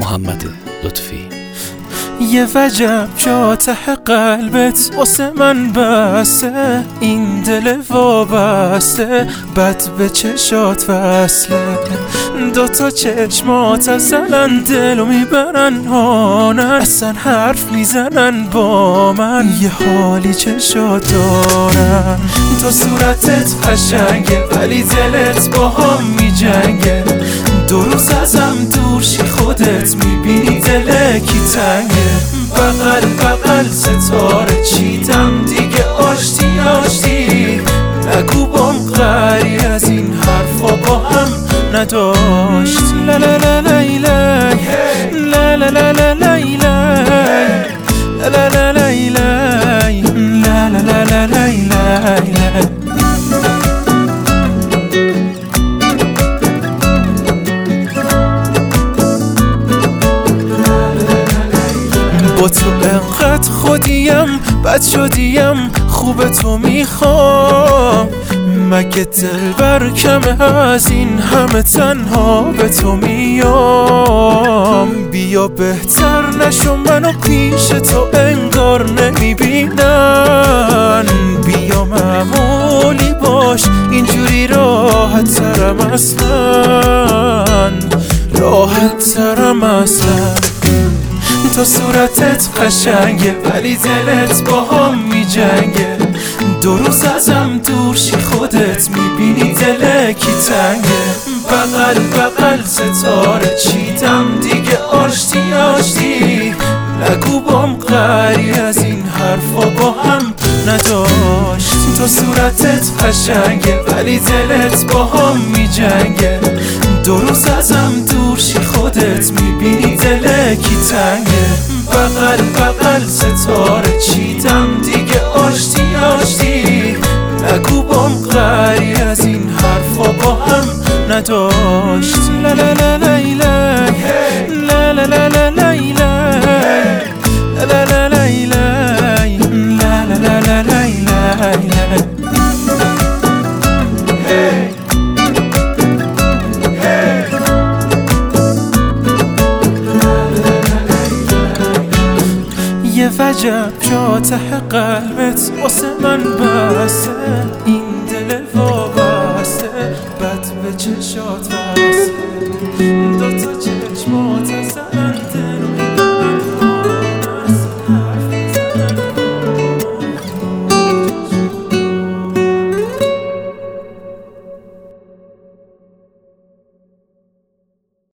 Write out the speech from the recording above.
محمد لطفی. یه وجب جا ته قلبت واسه من بسته، این دل وابسته بد به چشات وصله. دوتا چشمات ازلن دلو میبرن هانن، اصلا حرف میزنن با من، یه حالی چشات دارن. تو صورتت قشنگه ولی دلت با هم میجنگه، دو روز ازم دور شی خودت میبینی دل کی تنگه. بغل بغل ستاره چیدم دیگه آشتی آشتی، نگو بام غری از این حرفا با هم نداشتی. لا لا لا لا لا لا لا لا لا لا لا لا لا لا لا. با تو انقدر خودیم بد شدیم، خوب تو میخوام، مگه دلبر کمه از این همه تنها به تو میام. بیا بهتر نشو منو پیش تو انگار نمیبینن، بیا معمولی باش اینجوری راحت ترم اصلا، راحت ترم اصلا. تو صورتت قشنگه ولی دلت با هم میجنگه، دو روز ازم دور شی خودت میبینی دل کی تنگه. بغل بغل ستاره چیدم دیگه آشتی آشتی، نگو بام غری از این حرفا با هم نداشت. تو صورتت قشنگه ولی دلت با هم میجنگه، دو روز ازم دور شی خودت میبینی دل کی تنگه. بغل بغل ستاره چیدم دیگه آشتی آشتی، نگو بام غری از این حرفا با هم نداشت. لا لا لا لا لا لا لا لا لا یه وجب جا ته قلبت واسه من بسته، این دل وابسته بد به چشات